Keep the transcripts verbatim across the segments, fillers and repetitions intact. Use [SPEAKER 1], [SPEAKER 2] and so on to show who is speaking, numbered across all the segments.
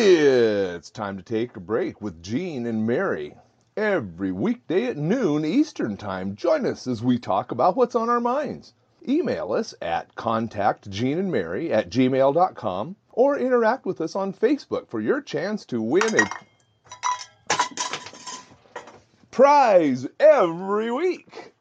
[SPEAKER 1] It's time to take a break with Gene and Mary. Every weekday at noon Eastern Time, join us as we talk about what's on our minds. Email us at contactgeneandmary at gmail dot com or interact with us on Facebook for your chance to win a prize every week.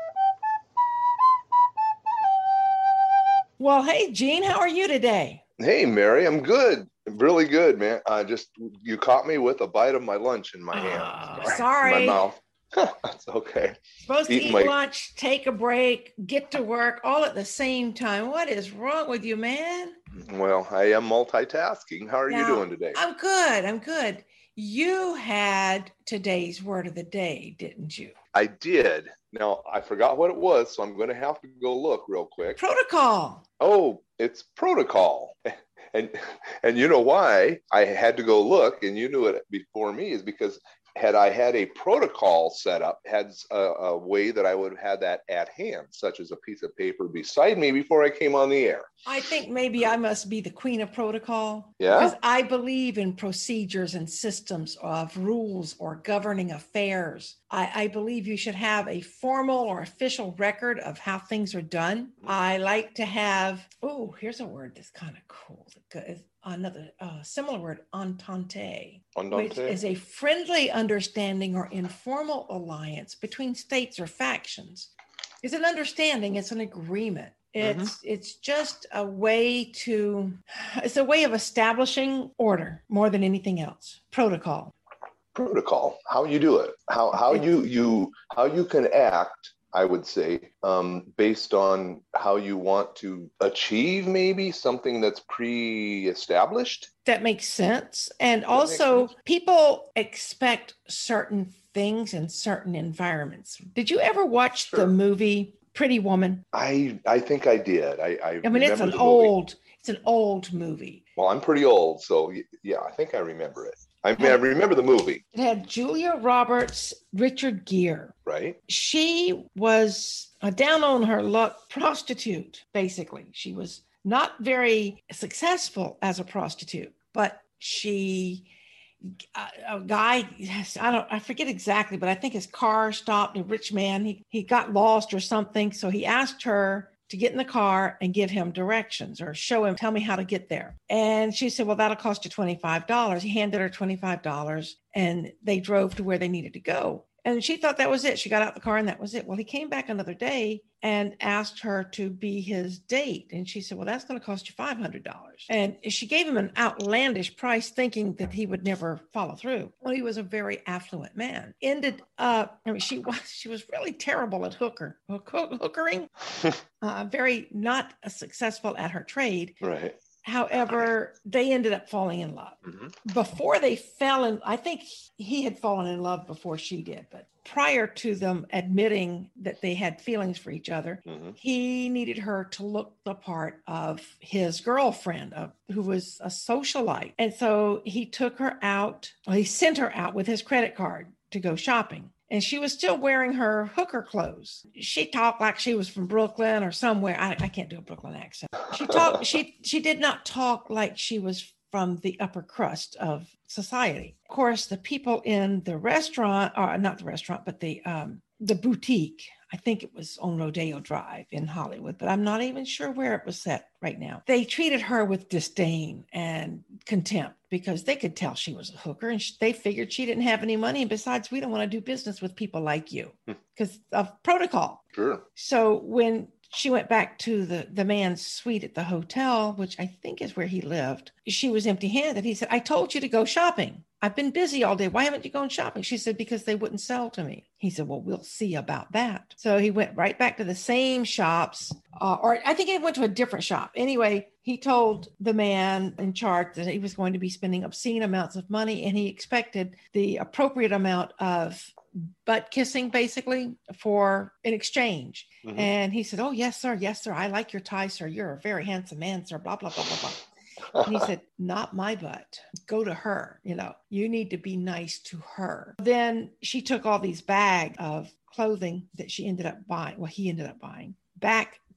[SPEAKER 2] Well, hey, Gene, how are you today?
[SPEAKER 3] Hey, Mary, I'm good. Really good, man. I just, you caught me with a bite of my lunch in my hand.
[SPEAKER 2] Oh, sorry.
[SPEAKER 3] In my mouth. That's okay.
[SPEAKER 2] Supposed to
[SPEAKER 3] Eating
[SPEAKER 2] eat
[SPEAKER 3] my-
[SPEAKER 2] lunch, take a break, get to work, all at the same time. What is wrong with you, man?
[SPEAKER 3] Well, I am multitasking. How are
[SPEAKER 2] Now,
[SPEAKER 3] you doing today?
[SPEAKER 2] I'm good. I'm good. You had today's word of the day, didn't you?
[SPEAKER 3] I did. Now, I forgot what it was, so I'm going to have to go look real quick.
[SPEAKER 2] Protocol.
[SPEAKER 3] Oh, it's protocol. And and you know why I had to go look, and you knew it before me, is because had I had a protocol set up, had a, a way that I would have had that at hand, such as a piece of paper beside me before I came on the air.
[SPEAKER 2] I think maybe I must be the queen of protocol.
[SPEAKER 3] Yeah?
[SPEAKER 2] Because I believe in procedures and systems of rules or governing affairs. I, I believe you should have a formal or official record of how things are done. I like to have, oh, here's a word that's kind of cool. Another uh, similar word, entente,
[SPEAKER 3] Entente,
[SPEAKER 2] which is a friendly understanding or informal alliance between states or factions. It's an understanding, it's an agreement. It's mm-hmm. it's just a way to, it's a way of establishing order more than anything else. Protocol.
[SPEAKER 3] Protocol, how you do it, how how
[SPEAKER 2] it's,
[SPEAKER 3] you you how you can act, I would say, um, based on how you want to achieve maybe something that's pre-established.
[SPEAKER 2] That makes sense. And also, sense? People expect certain things in certain environments. Did you ever watch sure. the movie Pretty Woman?
[SPEAKER 3] I I think I did. I I,
[SPEAKER 2] I mean, it's an old, it's an old movie.
[SPEAKER 3] Well, I'm pretty old, so yeah, I think I remember it. I mean, I remember the movie.
[SPEAKER 2] It had Julia Roberts, Richard Gere.
[SPEAKER 3] Right.
[SPEAKER 2] She was a down on her luck prostitute, basically. She was not very successful as a prostitute, but she, a, a guy, I don't, I forget exactly, but I think his car stopped, a rich man, he, he got lost or something. So he asked her to get in the car and give him directions or show him, tell me how to get there. And she said, well, that'll cost you twenty-five dollars. He handed her twenty-five dollars and they drove to where they needed to go. And she thought that was it. She got out the car and that was it. Well, he came back another day and asked her to be his date. And she said, well, that's going to cost you five hundred dollars. And she gave him an outlandish price thinking that he would never follow through. Well, he was a very affluent man. Ended up, I mean, she was, she was really terrible at hooker, hook, hookering, uh, very not successful at her trade.
[SPEAKER 3] Right.
[SPEAKER 2] However, they ended up falling in love. Mm-hmm. Before they fell in, I think he had fallen in love before she did, but prior to them admitting that they had feelings for each other, mm-hmm. he needed her to look the part of his girlfriend, of, who was a socialite. And so he took her out, well, he sent her out with his credit card to go shopping. And she was still wearing her hooker clothes. She talked like she was from Brooklyn or somewhere. I, I can't do a Brooklyn accent. She talked. she she did not talk like she was from the upper crust of society. Of course, the people in the restaurant, or not the restaurant, but the um, the boutique. I think it was on Rodeo Drive in Hollywood, but I'm not even sure where it was set right now. They treated her with disdain and contempt because they could tell she was a hooker and they figured she didn't have any money. And besides, we don't want to do business with people like you because of protocol.
[SPEAKER 3] Sure.
[SPEAKER 2] So when she went back to the, the man's suite at the hotel, which I think is where he lived, she was empty-handed. He said, I told you to go shopping. I've been busy all day. Why haven't you gone shopping? She said, because they wouldn't sell to me. He said, well, we'll see about that. So he went right back to the same shops, uh, or I think he went to a different shop. Anyway, he told the man in charge that he was going to be spending obscene amounts of money and he expected the appropriate amount of butt kissing, basically, for in exchange. Mm-hmm. And he said, oh, yes, sir. Yes, sir. I like your tie, sir. You're a very handsome man, sir. Blah, blah, blah, blah, blah. And he said, not my butt. Go to her. You know, you need to be nice to her. Then she took all these bags of clothing that she ended up buying. Well, he ended up buying back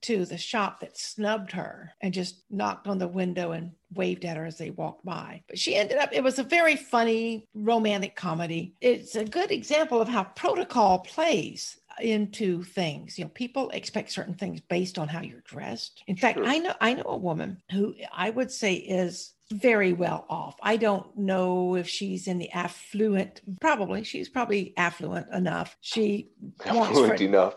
[SPEAKER 2] to the shop that snubbed her and just knocked on the window and waved at her as they walked by. But she ended up, it was a very funny romantic comedy. It's a good example of how protocol plays into things. You know, people expect certain things based on how you're dressed. In fact,
[SPEAKER 3] Sure.
[SPEAKER 2] I know I know a woman who I would say is very well off. I don't know if she's in the affluent, probably she's probably affluent enough. She wants
[SPEAKER 3] Affluent
[SPEAKER 2] for,
[SPEAKER 3] enough.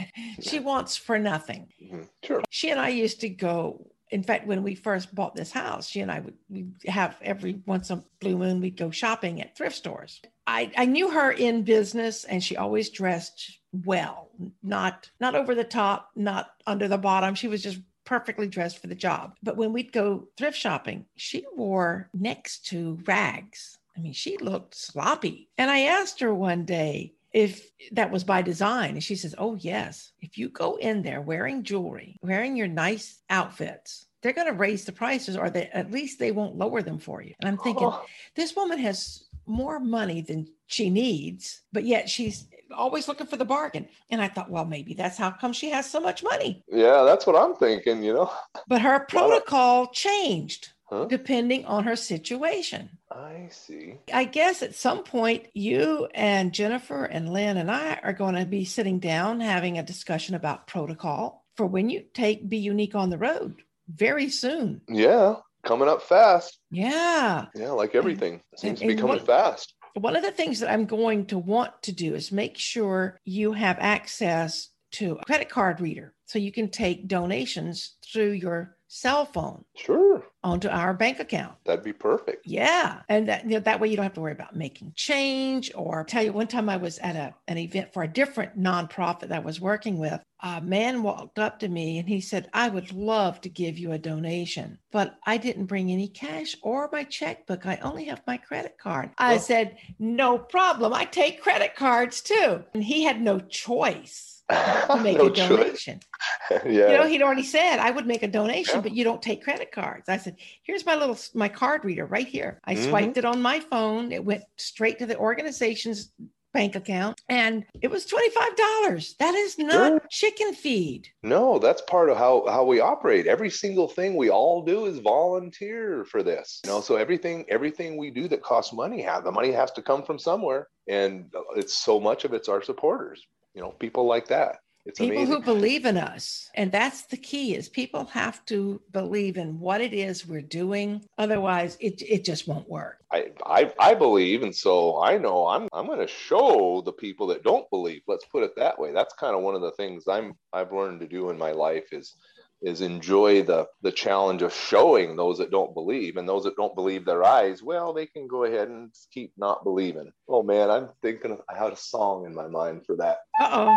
[SPEAKER 2] she wants for nothing.
[SPEAKER 3] Mhm. Sure.
[SPEAKER 2] She and I used to go. In fact, when we first bought this house, she and I would we'd have every once a blue moon, we'd go shopping at thrift stores. I, I knew her in business, and she always dressed well, not not over the top, not under the bottom. She was just perfectly dressed for the job. But when we'd go thrift shopping, she wore next to rags. I mean, she looked sloppy. And I asked her one day if that was by design. And she says, oh, yes. If you go in there wearing jewelry, wearing your nice outfits, they're going to raise the prices, or they, at least they won't lower them for you. And I'm thinking,
[SPEAKER 3] Oh.
[SPEAKER 2] this woman has more money than she needs, but yet she's always looking for the bargain. And I thought, well, maybe that's how come she has so much money.
[SPEAKER 3] Yeah, that's what I'm thinking, you know.
[SPEAKER 2] But her protocol changed
[SPEAKER 3] Huh?
[SPEAKER 2] depending on her situation.
[SPEAKER 3] I see.
[SPEAKER 2] I guess at some point, you and Jennifer and Lynn and I are going to be sitting down having a discussion about protocol for when you take Be Unique on the road very soon.
[SPEAKER 3] Yeah, coming up fast.
[SPEAKER 2] Yeah.
[SPEAKER 3] Yeah, like everything. It seems
[SPEAKER 2] and-
[SPEAKER 3] to be
[SPEAKER 2] and
[SPEAKER 3] coming
[SPEAKER 2] what-
[SPEAKER 3] fast.
[SPEAKER 2] One of the things that I'm going to want to do is make sure you have access to a credit card reader so you can take donations through your cell phone
[SPEAKER 3] Sure,
[SPEAKER 2] onto our bank account.
[SPEAKER 3] that'd be perfect.
[SPEAKER 2] Yeah. And that, you know, that way you don't have to worry about making change. Or tell you, one time I was at a, an event for a different nonprofit that I was working with. A man walked up to me and he said, I would love to give you a donation, but I didn't bring any cash or my checkbook. I only have my credit card. I
[SPEAKER 3] Oh.
[SPEAKER 2] said, no problem. I take credit cards too. And he had no choice to make
[SPEAKER 3] No
[SPEAKER 2] a
[SPEAKER 3] choice.
[SPEAKER 2] donation.
[SPEAKER 3] Yeah.
[SPEAKER 2] You know, he'd already said, I would make a donation,
[SPEAKER 3] Yeah.
[SPEAKER 2] but you don't take credit cards. I said, here's my little, my card reader right here. I
[SPEAKER 3] Mhm.
[SPEAKER 2] swiped it on my phone. It went straight to the organization's bank account and it was twenty-five dollars. That is not
[SPEAKER 3] Sure.
[SPEAKER 2] chicken feed.
[SPEAKER 3] No, that's part of how, how we operate. Every single thing we all do is volunteer for this. You know, so everything everything we do that costs money, have the money has to come from somewhere. And it's so much of it's our supporters, you know, people like that. It's
[SPEAKER 2] People
[SPEAKER 3] amazing.
[SPEAKER 2] who believe in us. And that's the key, is people have to believe in what it is we're doing. Otherwise, it, it just won't work.
[SPEAKER 3] I, I I believe, and so I know I'm I'm going to show the people that don't believe. Let's put it that way. That's kind of one of the things I'm I've learned to do in my life is is enjoy the the challenge of showing those that don't believe, and those that don't believe their eyes. Well, they can go ahead and keep not believing. Oh man, I'm thinking of, I had a song in my mind for that.
[SPEAKER 2] Uh-oh.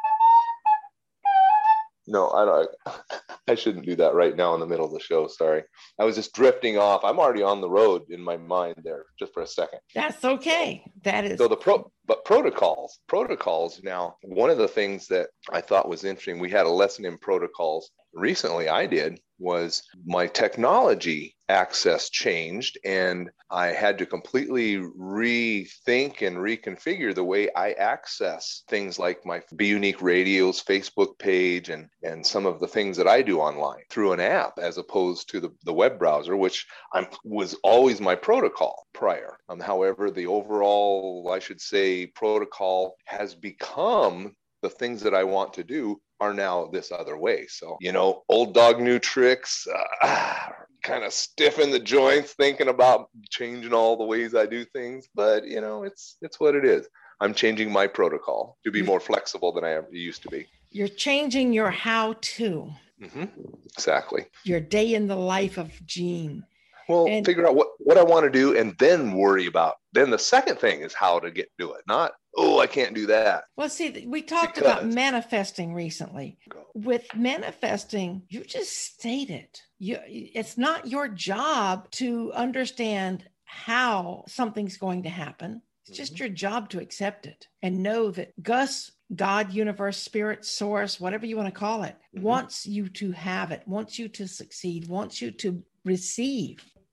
[SPEAKER 3] No, I don't. I shouldn't do that right now in the middle of the show. Sorry. I was just drifting off. I'm already on the road in my mind there just for a second.
[SPEAKER 2] That's okay. That is.
[SPEAKER 3] So the pro, but protocols, protocols. Now, one of the things that I thought was interesting, we had a lesson in protocols recently. I did was my technology access changed, and I had to completely rethink and reconfigure the way I access things like my Be Unique Radio's Facebook page and and some of the things that I do online through an app as opposed to the, the web browser, which I'm, was always my protocol prior. Um, however, the overall, I should say, protocol has become the things that I want to do are now this other way. So, you know, old dog, new tricks, uh, kind of stiff in the joints, thinking about changing all the ways I do things. But, you know, it's it's what it is. I'm changing my protocol to be more flexible than I ever used to be.
[SPEAKER 2] You're changing your how-to,
[SPEAKER 3] Mm-hmm. Exactly.
[SPEAKER 2] your day in the life of Gene.
[SPEAKER 3] Well,
[SPEAKER 2] And-
[SPEAKER 3] figure out what, what I want to do and then worry about. Then the second thing is how to get to it, not, oh, I can't do that.
[SPEAKER 2] Well, see, we talked
[SPEAKER 3] Because-
[SPEAKER 2] about manifesting recently. With manifesting, you just state it. You, it's not your job to understand how something's going to happen. It's just
[SPEAKER 3] Mhm.
[SPEAKER 2] your job to accept it and know that Gus, God, universe, spirit, source, whatever you want to call it,
[SPEAKER 3] Mhm.
[SPEAKER 2] wants you to have it, wants you to succeed, wants you to receive.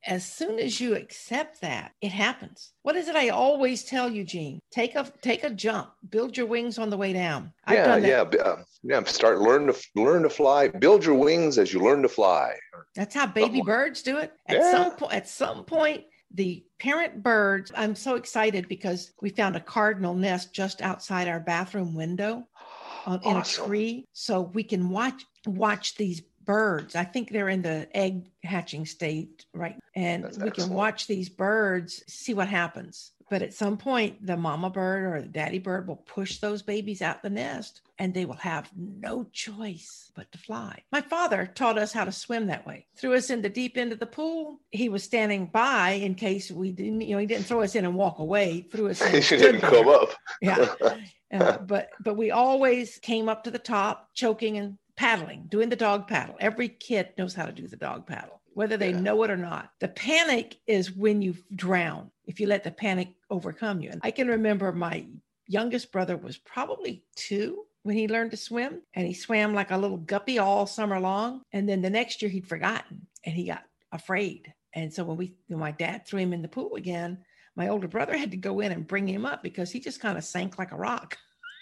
[SPEAKER 2] as soon as you accept that, it happens. What is it I always tell you, Gene? Take a take a jump, build your wings on the way down. I've
[SPEAKER 3] yeah,
[SPEAKER 2] done that.
[SPEAKER 3] yeah, uh, yeah. Start learn to learn to fly. Build your wings as you learn to fly.
[SPEAKER 2] That's how baby birds do it. At
[SPEAKER 3] Yeah.
[SPEAKER 2] some point, at some point, the parent birds. I'm so excited because we found a cardinal nest just outside our bathroom window, on, in
[SPEAKER 3] Awesome.
[SPEAKER 2] a tree, so we can watch watch these birds. I think they're in the egg hatching state, right? And
[SPEAKER 3] That's
[SPEAKER 2] we
[SPEAKER 3] excellent.
[SPEAKER 2] can watch these birds, see what happens. But at some point, the mama bird or the daddy bird will push those babies out the nest, and they will have no choice but to fly. My father taught us how to swim that way. Threw us in the deep end of the pool. He was standing by in case we didn't, you know, he didn't throw us in and walk away. Threw us in.
[SPEAKER 3] She didn't
[SPEAKER 2] there.
[SPEAKER 3] come up.
[SPEAKER 2] Yeah. Uh, but but we always came up to the top, choking and paddling, doing the dog paddle. Every kid knows how to do the dog paddle, whether they
[SPEAKER 3] Yeah.
[SPEAKER 2] know it or not. The panic is when you drown, if you let the panic overcome you. And I can remember my youngest brother was probably two when he learned to swim, and he swam like a little guppy all summer long. And then the next year he'd forgotten and he got afraid. And so when we, when my dad threw him in the pool again, my older brother had to go in and bring him up because he just kind of sank like a rock.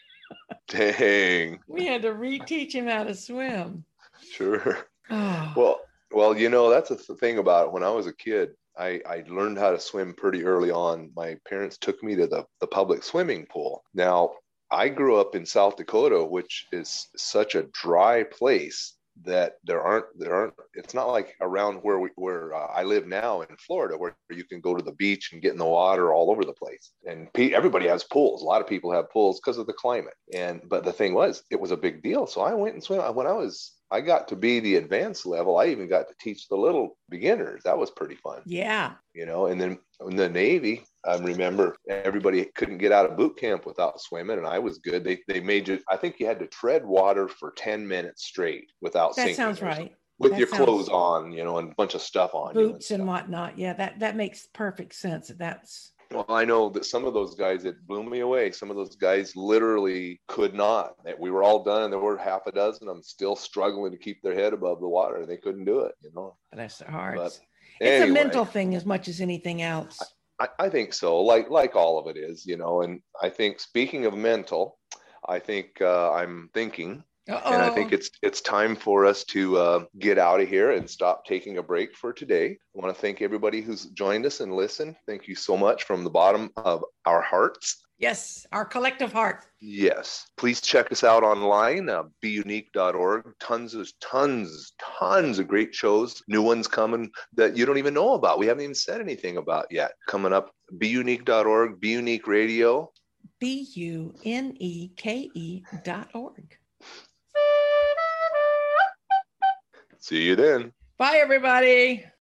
[SPEAKER 3] Dang.
[SPEAKER 2] We had to reteach him how to swim.
[SPEAKER 3] Sure.
[SPEAKER 2] Oh.
[SPEAKER 3] Well, well, you know, that's the th- thing about it. When I was a kid, I, I learned how to swim pretty early on. My parents took me to the, the public swimming pool. Now, I grew up in South Dakota, which is such a dry place that there aren't there aren't it's not like around where we where uh, I live now in Florida, where you can go to the beach and get in the water all over the place. And pe- everybody has pools. A lot of people have pools because of the climate. And but the thing was, it was a big deal. So I went and swam when I was I got to be the advanced level. I even got to teach the little beginners. That was pretty fun.
[SPEAKER 2] Yeah.
[SPEAKER 3] You know, and then in the Navy, I remember everybody couldn't get out of boot camp without swimming, and I was good. They they made you, I think you had to tread water for ten minutes straight without
[SPEAKER 2] That
[SPEAKER 3] sinking.
[SPEAKER 2] sounds right.
[SPEAKER 3] With
[SPEAKER 2] That
[SPEAKER 3] your
[SPEAKER 2] sounds-
[SPEAKER 3] clothes on, you know, and a bunch of stuff on. you
[SPEAKER 2] Boots and
[SPEAKER 3] stuff.
[SPEAKER 2] whatnot. Yeah, that, that makes perfect sense. That's
[SPEAKER 3] Well, I know that some of those guys, it blew me away. Some of those guys literally could not. We were all done, and there were half a dozen of them still struggling to keep their head above the water. They couldn't do it, you know.
[SPEAKER 2] that's hard.
[SPEAKER 3] But
[SPEAKER 2] It's
[SPEAKER 3] anyway,
[SPEAKER 2] a mental thing as much as anything else.
[SPEAKER 3] I, I think so. Like like all of it is, you know. And I think, speaking of mental, I think uh, I'm thinking.
[SPEAKER 2] Uh-oh.
[SPEAKER 3] And I think it's it's time for us to uh, get out of here and stop taking a break for today. I want to thank everybody who's joined us and listened. Thank you so much from the bottom of our hearts.
[SPEAKER 2] Yes, our collective heart.
[SPEAKER 3] Yes. Please check us out online, uh, be unique dot org. Tons of, tons, tons of great shows. New ones coming that you don't even know about. We haven't even said anything about yet. Coming up, be unique dot org, Be Unique Radio.
[SPEAKER 2] B U N E K E dot org.
[SPEAKER 3] See you then.
[SPEAKER 2] Bye, everybody.